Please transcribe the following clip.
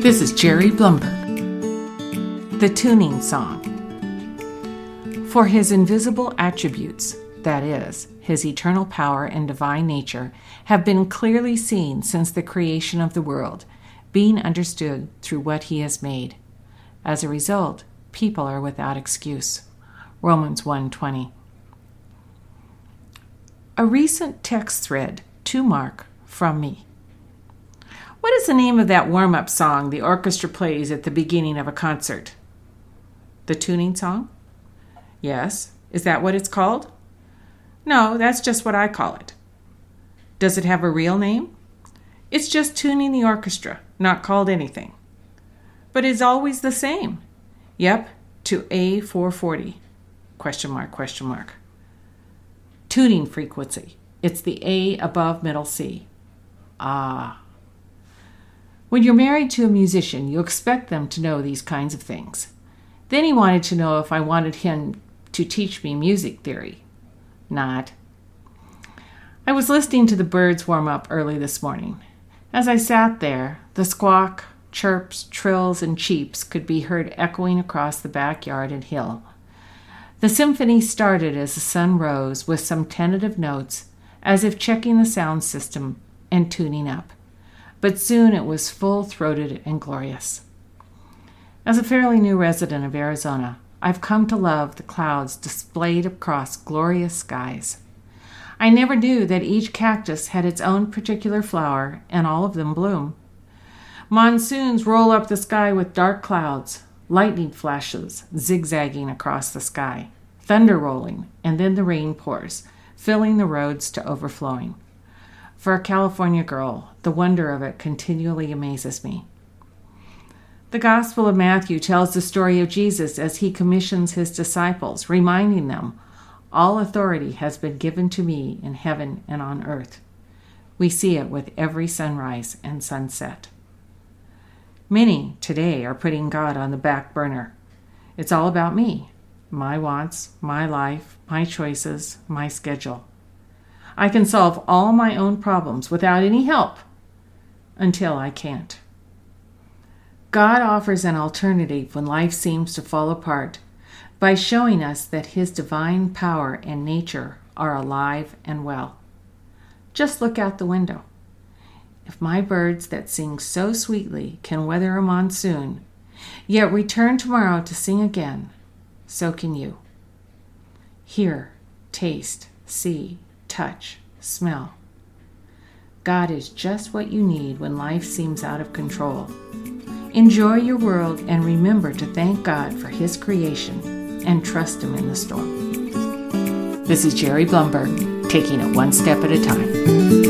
This is Jerry Blumberg. The Tuning Song. For his invisible attributes, that is, his eternal power and divine nature, have been clearly seen since the creation of the world, being understood through what he has made. As a result, people are without excuse. Romans 1:20. A recent text thread to Mark from me. What is the name of that warm-up song the orchestra plays at the beginning of a concert? The tuning song? Yes. Is that what it's called? No, that's just what I call it. Does it have a real name? It's just tuning the orchestra, not called anything. But it's always the same. Yep, to A440. Question mark, question mark. Tuning frequency. It's the A above middle C. Ah. When you're married to a musician, you expect them to know these kinds of things. Then he wanted to know if I wanted him to teach me music theory. Not. I was listening to the birds warm up early this morning. As I sat there, the squawk, chirps, trills, and cheeps could be heard echoing across the backyard and hill. The symphony started as the sun rose with some tentative notes, as if checking the sound system and tuning up. But soon it was full-throated and glorious. As a fairly new resident of Arizona, I've come to love the clouds displayed across glorious skies. I never knew that each cactus had its own particular flower and all of them bloom. Monsoons roll up the sky with dark clouds, lightning flashes zigzagging across the sky, thunder rolling, and then the rain pours, filling the roads to overflowing. For a California girl, the wonder of it continually amazes me. The Gospel of Matthew tells the story of Jesus as he commissions his disciples, reminding them, "All authority has been given to me in heaven and on earth." We see it with every sunrise and sunset. Many today are putting God on the back burner. It's all about me, my wants, my life, my choices, my schedule. I can solve all my own problems without any help until I can't. God offers an alternative when life seems to fall apart by showing us that his divine power and nature are alive and well. Just look out the window. If my birds that sing so sweetly can weather a monsoon, yet return tomorrow to sing again, so can you. Hear, taste, see, touch, smell. God is just what you need when life seems out of control. Enjoy your world and remember to thank God for his creation and trust him in the storm. This is Jerry Blumberg, taking it one step at a time.